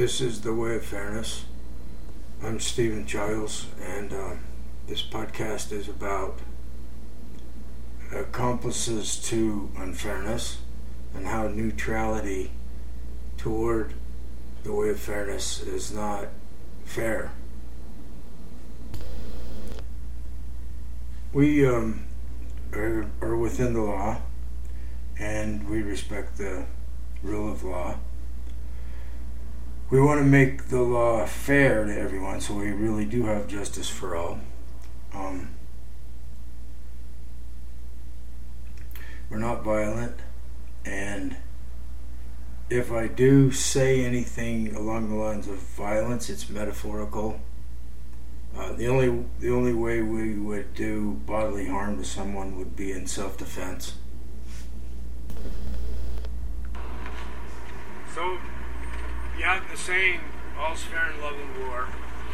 This is The Way of Fairness. I'm Stephen Giles, and this podcast is about accomplices to unfairness and how neutrality toward the way of fairness is not fair. We are within the law, and we respect the rule of law. We want to make the law fair to everyone, so we really do have justice for all. We're not violent, and if I do say anything along the lines of violence, it's metaphorical. The only way we would do bodily harm to someone would be in self-defense. So, you have the saying, all's fair in love and war,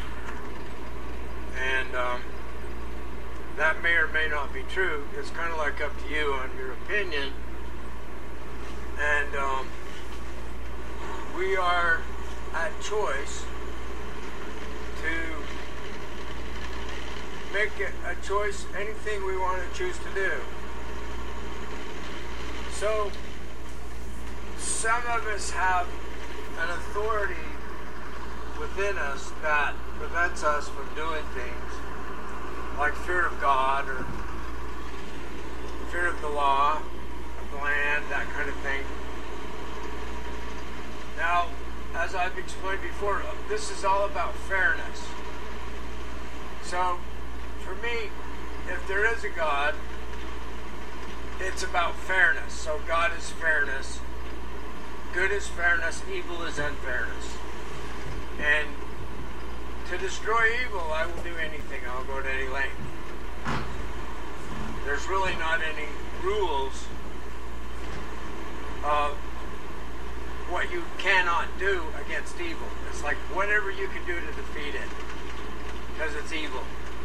and that may or may not be true. It's kind of like up to you on your opinion, and we are at choice to make a choice, anything we want to choose to do. So, some of us have an authority within us that prevents us from doing things like fear of God or fear of the law, of the land, that kind of thing. Now, as I've explained before, this is all about fairness. So, for me, if there is a God, it's about fairness. So God is fairness. Good is fairness, evil is unfairness. And to destroy evil, I will do anything. I'll go to any length. There's really not any rules of what you cannot do against evil. It's like whatever you can do to defeat it, because it's evil.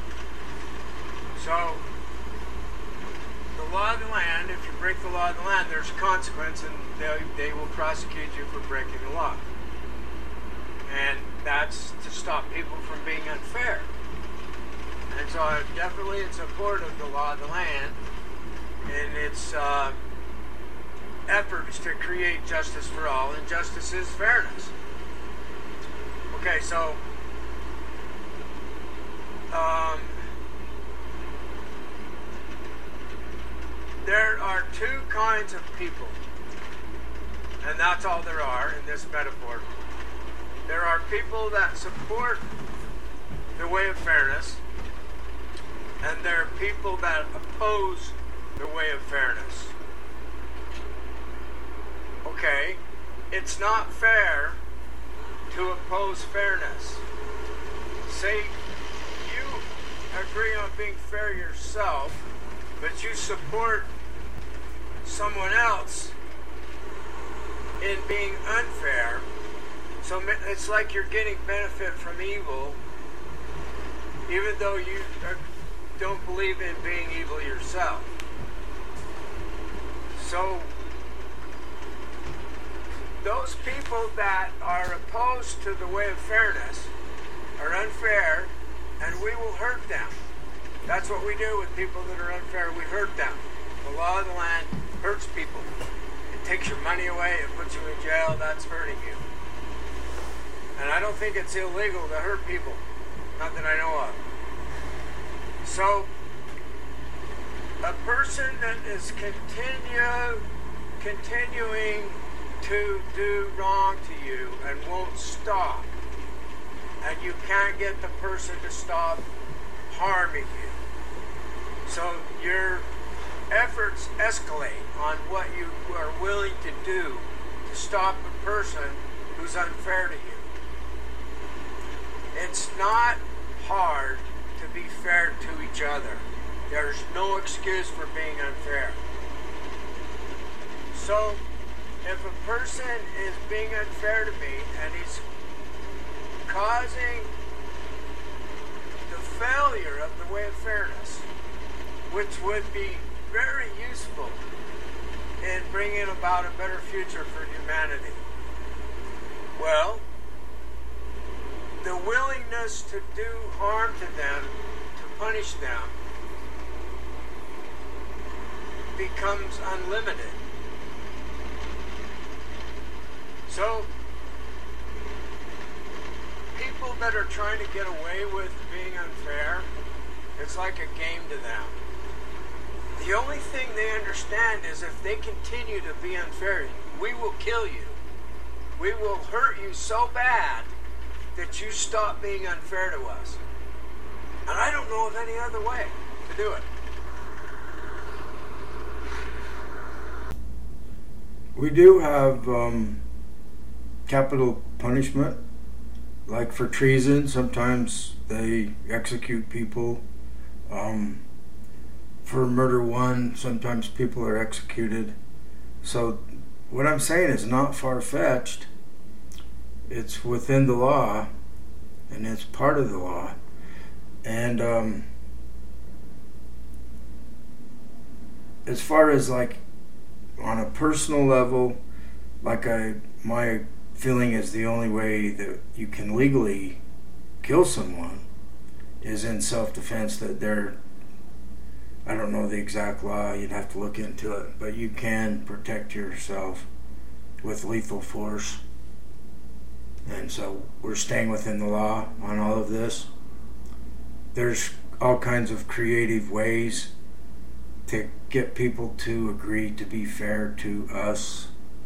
So, the law of the land, if you break the law of the land, there's consequence, and they will prosecute you for breaking the law. And that's to stop people from being unfair. And so I'm definitely in support of the law of the land and its efforts to create justice for all, and justice is fairness. Okay, so there are two kinds of people, and that's all there are in this metaphor. There are people that support the way of fairness, and there are people that oppose the way of fairness. Okay, it's not fair to oppose fairness. Say you agree on being fair yourself, but you support someone else in being unfair. So it's like you're getting benefit from evil, even though you don't believe in being evil yourself. So those people that are opposed to the way of fairness are unfair, and we will hurt them. That's what we do with people that are unfair. We hurt them. The law of the land hurts people. It takes your money away. It puts you in jail. That's hurting you. And I don't think it's illegal to hurt people. Not that I know of. So, a person that is continuing to do wrong to you and won't stop, and you can't get the person to stop harming you. So your efforts escalate on what you are willing to do to stop a person who's unfair to you. It's not hard to be fair to each other. There's no excuse for being unfair. So, if a person is being unfair to me and he's causing the failure of the way of fairness, which would be very useful in bringing about a better future for humanity, well, us to do harm to them, to punish them, becomes unlimited. So, people that are trying to get away with being unfair, it's like a game to them. The only thing they understand is if they continue to be unfair, we will kill you. We will hurt you so bad that you stop being unfair to us. And I don't know of any other way to do it. We do have capital punishment, like for treason. Sometimes they execute people. For murder one, sometimes people are executed. So what I'm saying is not far-fetched. It's within the law, and it's part of the law. And as far as like on a personal level, like my feeling is the only way that you can legally kill someone is in self-defense. That they're, I don't know the exact law, you'd have to look into it, but you can protect yourself with lethal force. And so we're staying within the law on all of this. There's all kinds of creative ways to get people to agree to be fair to us.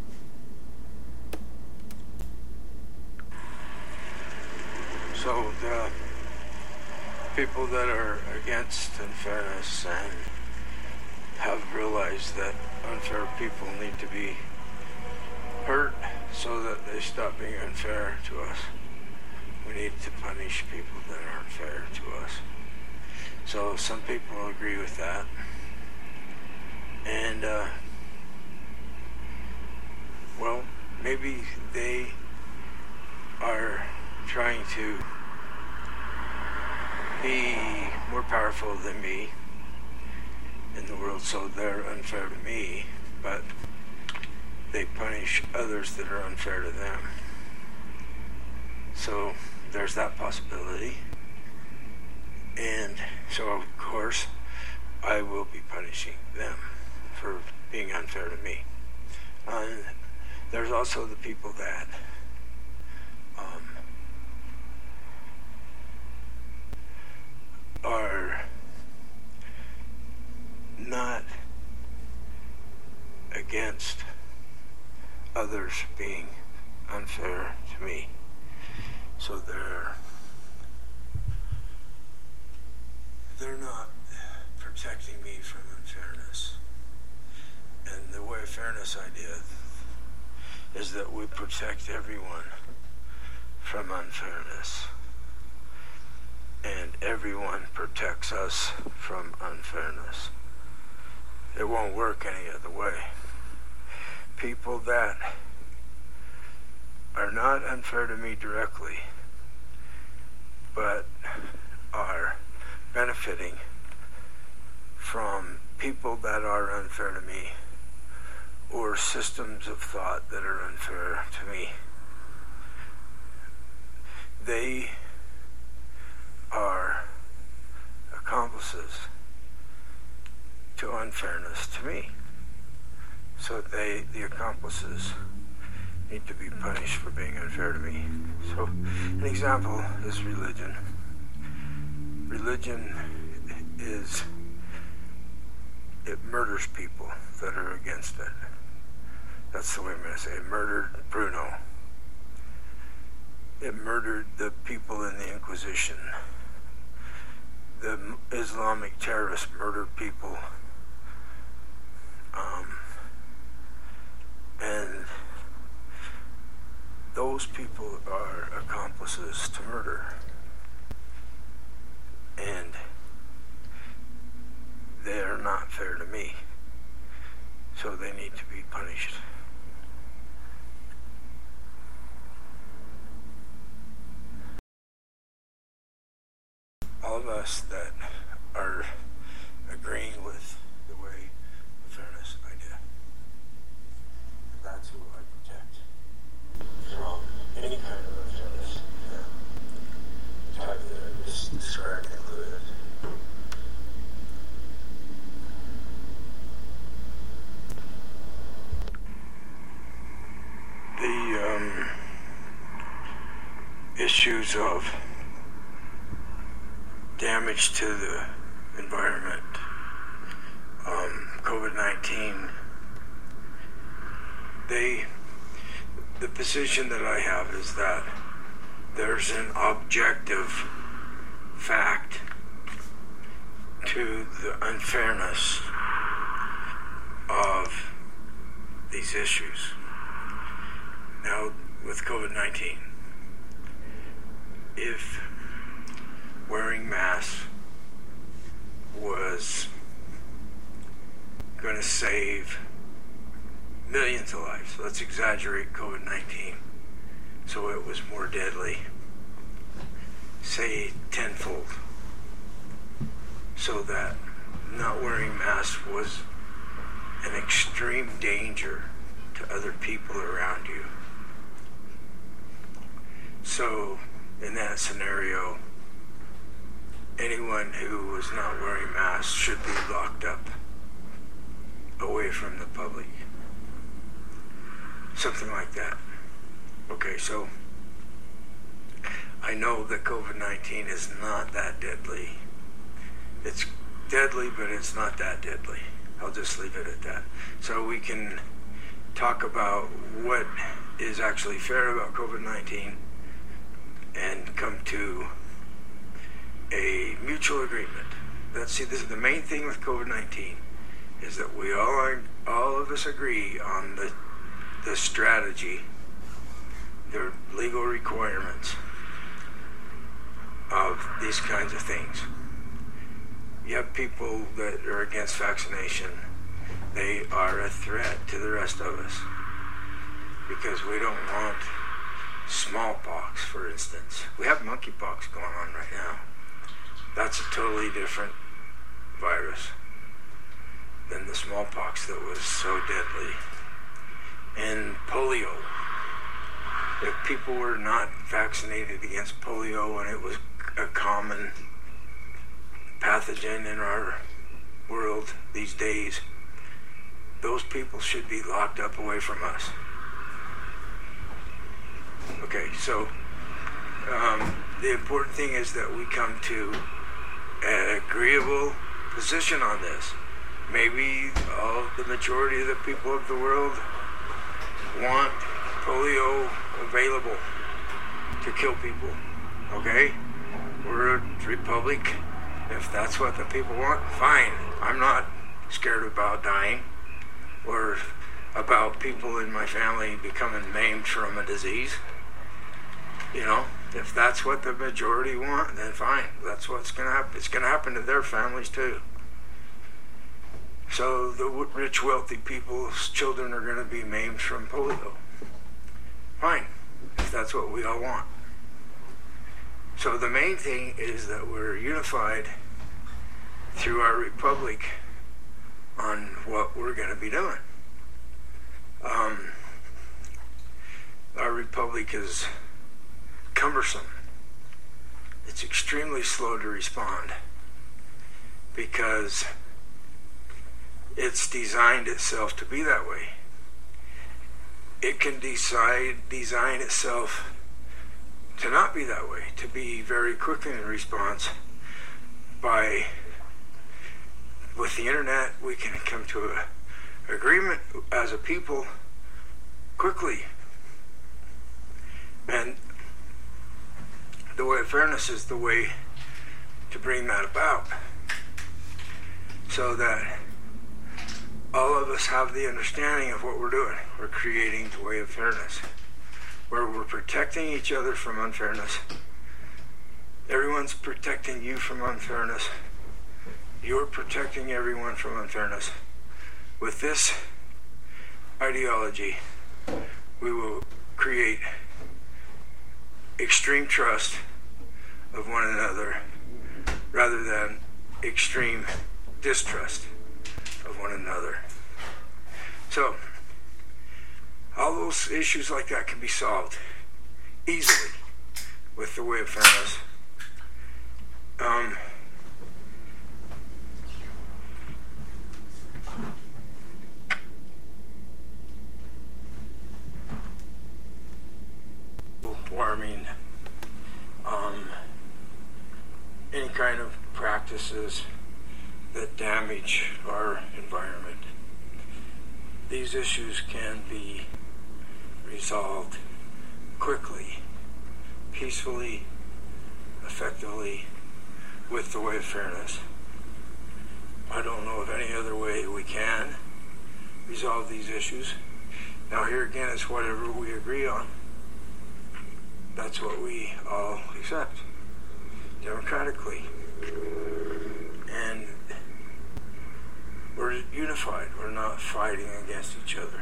So the people that are against unfairness and have realized that unfair people need to be hurt so that they stop being unfair to us. We need to punish people that are unfair to us. So some people agree with that. And, well, maybe they are trying to be more powerful than me in the world, so they're unfair to me, but they punish others that are unfair to them. So there's that possibility. And so, of course, I will be punishing them for being unfair to me. There's also the people that are not against others being unfair to me. So they're not protecting me from unfairness. And the way of fairness idea is that we protect everyone from unfairness. And everyone protects us from unfairness. It won't work any other way. People that are not unfair to me directly, but are benefiting from people that are unfair to me, or systems of thought that are unfair to me, they are accomplices to unfairness to me. So the accomplices need to be punished for being unfair to me. So an example is religion. Religion it murders people that are against it. That's the way I'm going to say it. It murdered Bruno. It murdered the people in the Inquisition. The Islamic terrorists murdered people. And those people are accomplices to murder. And they are not fair to me. So they need to be punished. All of us that are agreeing with the way of fairness idea, that's who I protect from any kind of unfairness. Yeah. issues of damage to the environment, COVID-19, the position that I have is that there's an objective fact to the unfairness of these issues. Now, with COVID-19, if wearing masks was going to save millions of lives, let's exaggerate COVID-19 so it was more deadly, say tenfold, so that not wearing masks was an extreme danger to other people around you. So in that scenario, anyone who was not wearing masks should be locked up away from the public. Something like that. Okay, so I know that COVID-19 is not that deadly. It's deadly, but it's not that deadly. I'll just leave it at that. So we can talk about what is actually fair about COVID-19 and come to a mutual agreement. This is the main thing with COVID-19, is that we all of us agree on the strategy, the legal requirements of these kinds of things. You have people that are against vaccination. They are a threat to the rest of us because we don't want smallpox, for instance. We have monkeypox going on right now. That's a totally different virus than the smallpox that was so deadly. And polio. If people were not vaccinated against polio and it was a common pathogen in our world these days, those people should be locked up away from us. Okay, so the important thing is that we come to an agreeable position on this. Maybe the majority of the people of the world want polio available to kill people. Okay? We're a republic. If that's what the people want, fine. I'm not scared about dying or about people in my family becoming maimed from a disease. You know, if that's what the majority want, then fine. That's what's going to happen. It's going to happen to their families too. So the rich, wealthy people's children are going to be maimed from polio. Fine, if that's what we all want. So the main thing is that we're unified through our republic on what we're going to be doing. Our republic is cumbersome. It's extremely slow to respond because it's designed itself to be that way. It can design itself to not be that way, to be very quick in response. With the internet, we can come to an agreement as a people quickly. And the way of fairness is the way to bring that about, so that all of us have the understanding of what we're doing. We're creating the way of fairness, where we're protecting each other from unfairness. Everyone's protecting you from unfairness. You're protecting everyone from unfairness. With this ideology, we will create extreme trust of one another rather than extreme distrust of one another. So, all those issues like that can be solved easily with the way of fairness. Warming any kind of practices that damage our environment. These issues can be resolved quickly, peacefully, effectively, with the way of fairness. I don't know of any other way we can resolve these issues. Now here again, it's whatever we agree on. That's what we all accept democratically. And we're unified. We're not fighting against each other.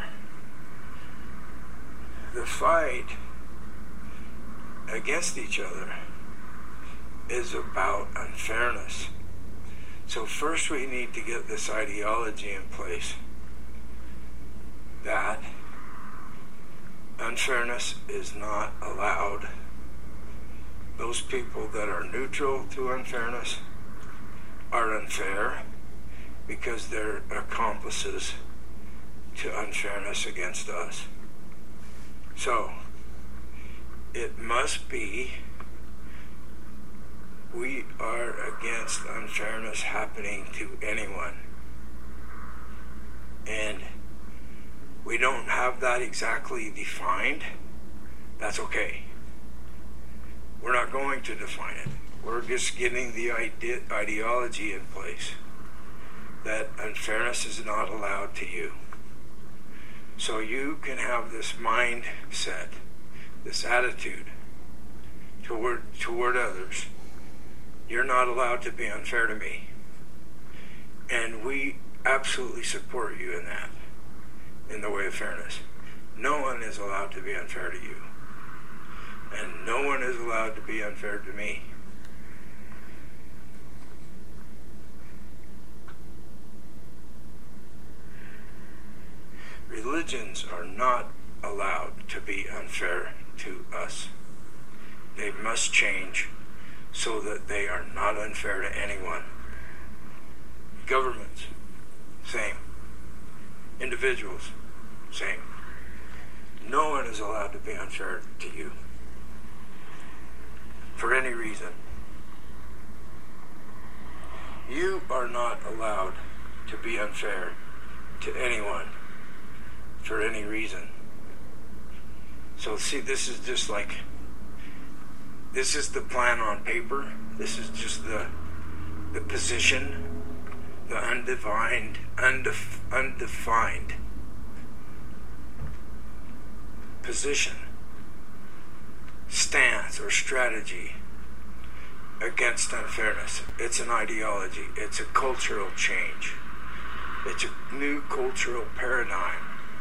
The fight against each other is about unfairness. So first we need to get this ideology in place that unfairness is not allowed. Those people that are neutral to unfairness are unfair because they're accomplices to unfairness against us. So, it must be we are against unfairness happening to anyone. And we don't have that exactly defined. That's okay. We're not going to define it. We're just getting the ideology in place that unfairness is not allowed to you. So you can have this mindset, this attitude toward others. You're not allowed to be unfair to me. And we absolutely support you in that, in the way of fairness. No one is allowed to be unfair to you. And no one is allowed to be unfair to me. Religions are not allowed to be unfair to us. They must change so that they are not unfair to anyone. Governments, same. Individuals, same. No one is allowed to be unfair to you for any reason. You are not allowed to be unfair to anyone for any reason. So see, this is just like, this is the plan on paper. This is just the position, the undefined position, stance or strategy against unfairness. It's an ideology. It's a cultural change. It's a new cultural paradigm.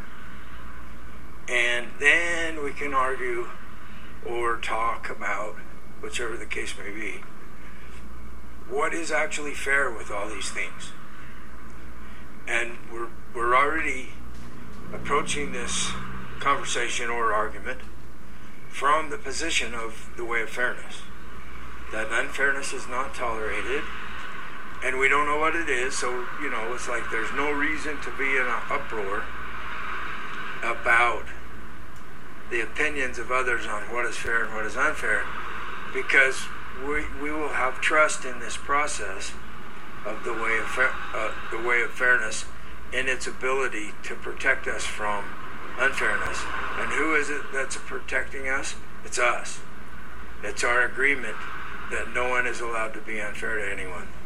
And then we can argue or talk about, whichever the case may be, what is actually fair with all these things. And we're already approaching this conversation or argument from the position of the way of fairness. That unfairness is not tolerated, and we don't know what it is, so, it's like there's no reason to be in an uproar about the opinions of others on what is fair and what is unfair, because we will have trust in this process of the way of fairness in its ability to protect us from unfairness. And who is it that's protecting us? It's us. It's our agreement that no one is allowed to be unfair to anyone.